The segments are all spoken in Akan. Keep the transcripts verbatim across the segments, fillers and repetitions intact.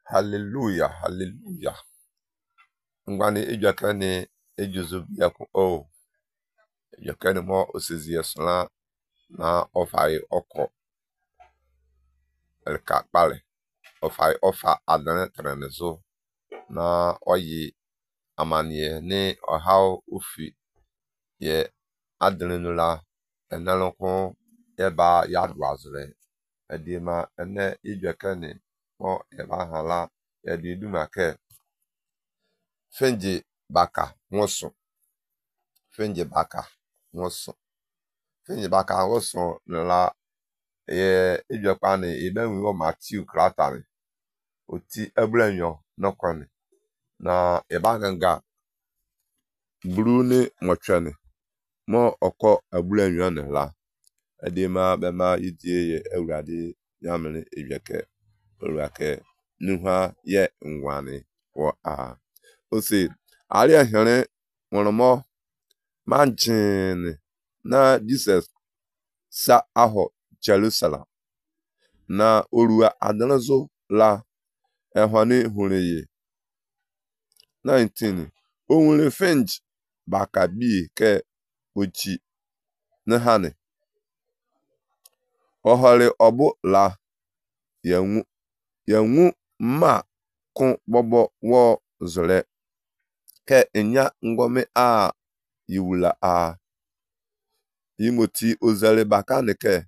Hallelujah, hallelujah. Ngwani ejwakane ejuzu biaku o. Ejwakane mo osizi esla na ofai oko elka pale. Ofai ofa adane trenezo na oyi amanie ne ohaw ufi ye adrenula enaloko eba yadwazre. Edima ene ejwakane mo eba hala edidumake Fenji baka woso. Fenji baka woso. Fenji baka woso la ye ejwakane ibenwi wo Matthew kratari. Oti eblenyo nokone. Na ebaganga brune mochane. Mo oko eblenyo ne la. Edima bema yidie ye ewrade yamene ejwake. Ewrake nuha ye ngwane wo a. Ose ali ahere woromo manjin na Jesus sa aho Jerusalem na orua adanazo la ehwane huneye nineteen onwere fenj baka bi ke ochi na hane ohole obu la yanwu yanwu ma kun bobo wo zole ke enya ngome a yiwula a imoti ozale baka neke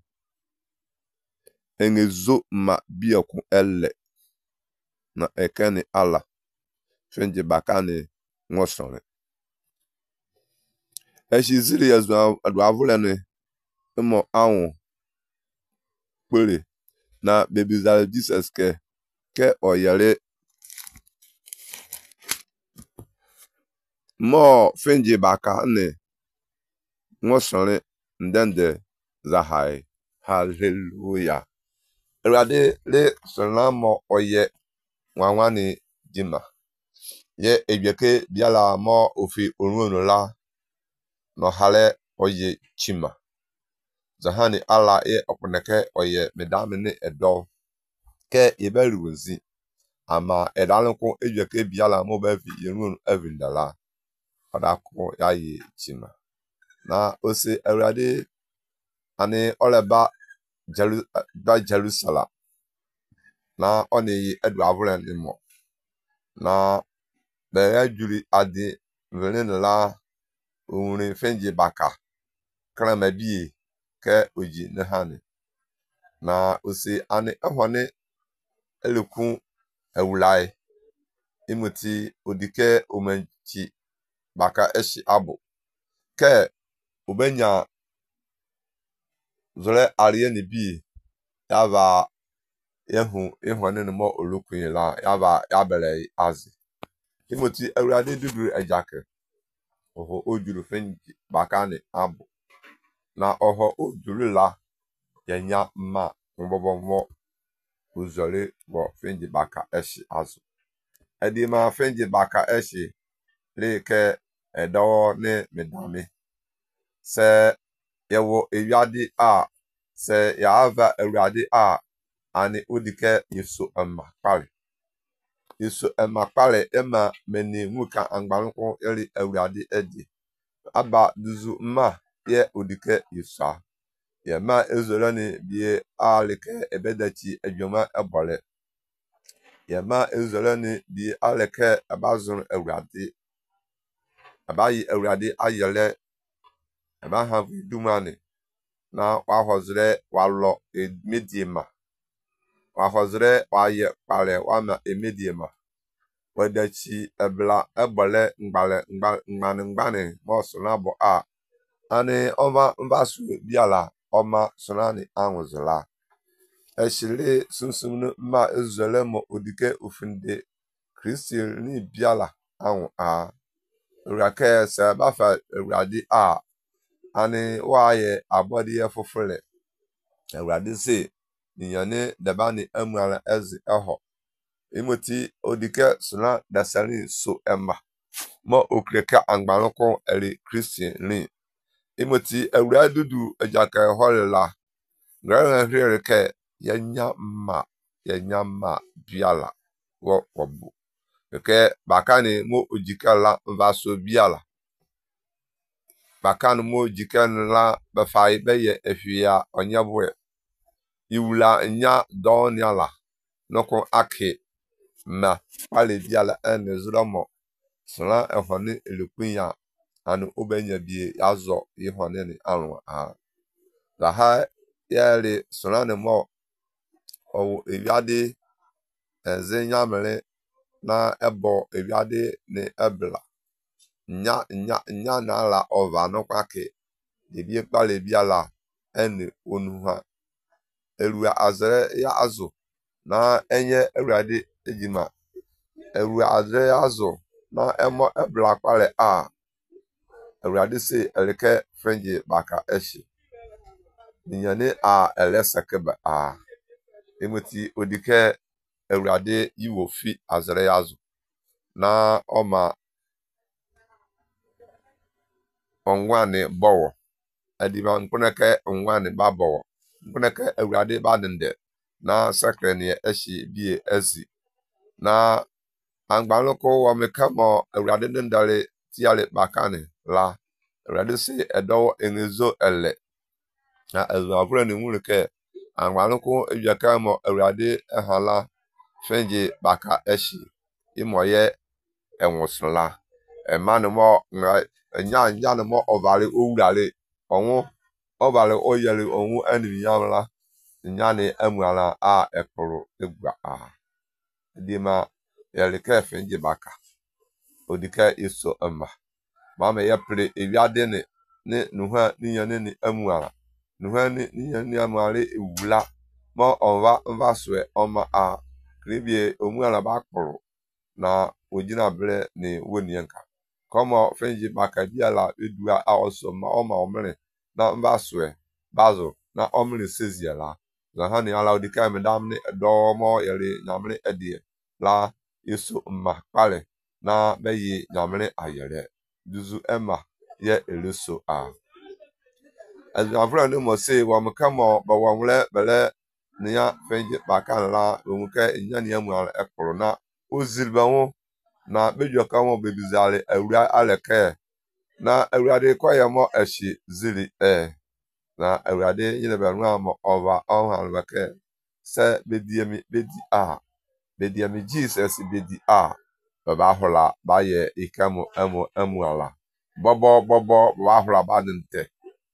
engezo ma biokun elle na ekene ala fenje baka ne ngosore eshiziri yezu adwavule ne mo awon pere na bebizal Jesus ke ke oyere mo fenje baka ne ngosore ndende zahai. Hallelujah. Erade le salamo oye wanwani jima. Ye ejweke biala mo ofi oruno la no hale oye chima. Zahani ala e opuneke oye medamine edo ke ibeluzi ama edalunku ejweke biala mo bevi yerun evindala padako yayi chima. Na ose erade ani oleba Jeru ba Jerusalem na oni edu avule ni mo na be juri adi velen la unri fenji baka krama bi ke oji ne hane na osi ani ehwane elukun ewulai imuti odike omanchi baka eshi abo ke obenya zole ariye ni bi yava yehu ehwane no mo olukun la yava yabele azi imoti ewrade dudu ejake oho ojuru fenji baka ni abo na oho ojuru la yenya ma mbobo mo uzole bo fenji baka eshi azu edima fenji baka eshi leke edo ne medame se yewo ewiade a se yava ewrade a ani odike yeso ama pare yeso ama pare ema meni muka angbalunko eri ewrade edi aba duzu ma ye odike yesa ye ma ezolani bie aleke ebedachi edwoma ebole ye ma ezolani bie aleke abazun ewrade abayi ewrade ayele aba ha dumani na wa hozre wa lo emediema wa hozre wa ye pare wa ma emediema wadachi ebla ebole ngbale ngban ngbani mo sonabo a ani oma mbasu biala oma sonani anwuzula eshile sunsumnu ma ezole mo odike ofinde Christian ni biala anwu a rake se bafa ewrade a ani waye abodi ye fofole ewrade se niyane dabani amwala ezi eho imoti odike suna dasani so emma mo okreka angbaloko eri Christian ni imoti ewra dudu ejaka holela ngara hireke yenya ma yenya ma biala wo wobu ke bakani mo ojikala vaso biala bakan mo jikan la ba fai be ye efia onyabwe iwula nya don yala noko ake ma pale biala en zulomo sala ehone elukunya anu obenya bi yazo ihone ni anwa a la ha yale sala ne mo o ewiade enzenya mele na ebo ewiade ne ebla nya nya nya na la ova no kwake de bi pale biala en onuha elua azere ya azu na enye ewrade ejima elua azere ya azu na emo ebla kwale a ewrade se eleke frenje baka eshi ninyane a elesakeba a emoti odike ewrade yiwo fi azere ya azu na oma onwane bowo adiba nkuneke onwane babowo nkuneke ewrade badende na sakre ne eshi bie ezi na angbanoko wa mekamo ewrade ndale tiale bakane la ewrade se edo engezo ele na ezavre ne nwureke angbanoko ejakamo ewrade ehala fenje baka eshi imoye enwusla emanmo nya nya no mo ovale owurale onwu ovale oyele onwu eniyamla nyane amuala a ekuru egba a dima yelike fenje baka odika iso ama mama ya pre ewiade ne ne nuha niyane ni amuala nuha ni niyane amuale ewula mo onwa nvaswe oma a kribie omuala bakuru na ojina bre ni wonienka komo fenji baka biala edua aoso ma oma omre na mbaswe bazo na omre seziela la hani ala odika medam ni do mo yele nyamre edie la yesu ma pale na beyi nyamre ayere duzu ema ye eleso a azavra ni mo se wa mkamo ba wamle bele niya fenji baka la umuke nyani amu ala ekoro na ozilbawo na bejo ka won bebizale awura aleke na awurade kwayamo eshi zili e na awurade yine be ru am over on halbeke se bediemi bedi a bediemi Jesus bedi a baba hola baye ikamu amu amu ala bobo bobo ba hola badinte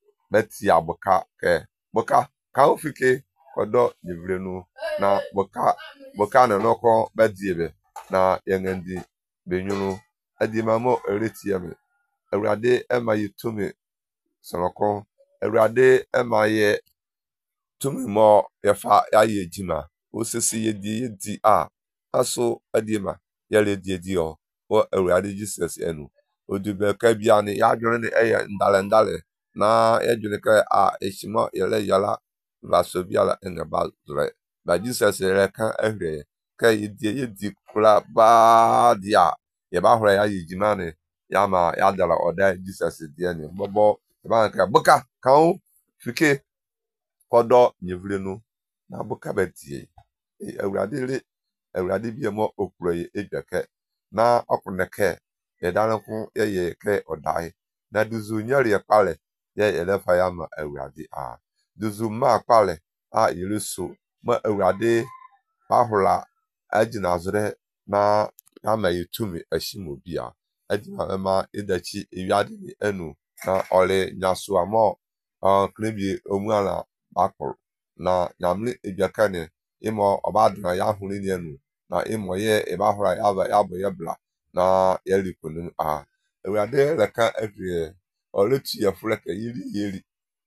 beti abuka ke buka ka ofike kodo nivrenu na buka buka na noko bediebe na yengendi benyunu adimamo eretiame awurade ema yitumi sonoko awurade ema ye tumi mo yefa yaye jima osisi yedi yedi a aso adima yale di o o awurade Jesus enu odube ka bia ne yadwene ne eye ndale ndale na yadwene ka a eshimo yele yala vaso biala engaba zure ba Jesus yele ka ahre ka yedi yedi kula ba dia ye ba hore ya yijimane ya ma ya dala oda Jesus die ne bobo ba nka buka kan fike kodo nyevlenu na buka betie awurade le awurade bi mo okuroye ejake na okuneke ye danku ye ye ke odai na duzu nyari pale ye elefa ya ma awurade a duzu ma pale a yereso ma awurade bahula ajina zure na ama yetumi ashimo bia adima ma edachi ewiade ni enu na ole nyaso amo ah krebi omuala bakor na nyamle ebiakane imo obaduna ya hunu ni enu na imo ye ebahura ya ba ya bo ye bla na yelikunu a ewade leka adrie oletu ya fuleke yiri yiri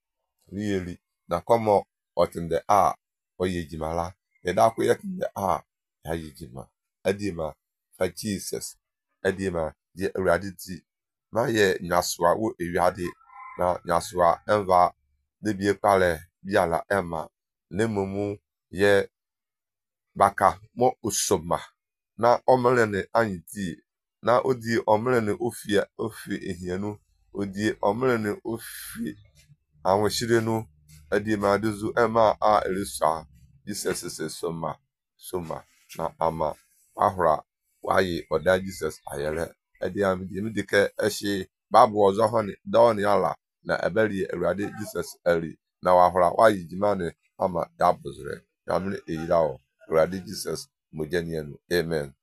yiri na komo otinde a oyejimala edakwo yekinde a ya yejima adima fa Jesus adima die awurade ti ma ye nyaswa wo ewiade na nyaswa enva de bie pale biala ema nemumu ye baka mo usoma na omlene anyiti na odi omlene ofia ofi ehianu odi omlene ofi awonshirenu adima duzu ema a elisa Jesus se soma soma na ama wahora wayi oda Jesus ayere edi am di mi dike ehye babu ozo ho ni do ni ala na ebeli Awurade Jesus eri na wahora wayi jimane ama dabuzre ya mi eyira o Awurade Jesus mojani enu amen.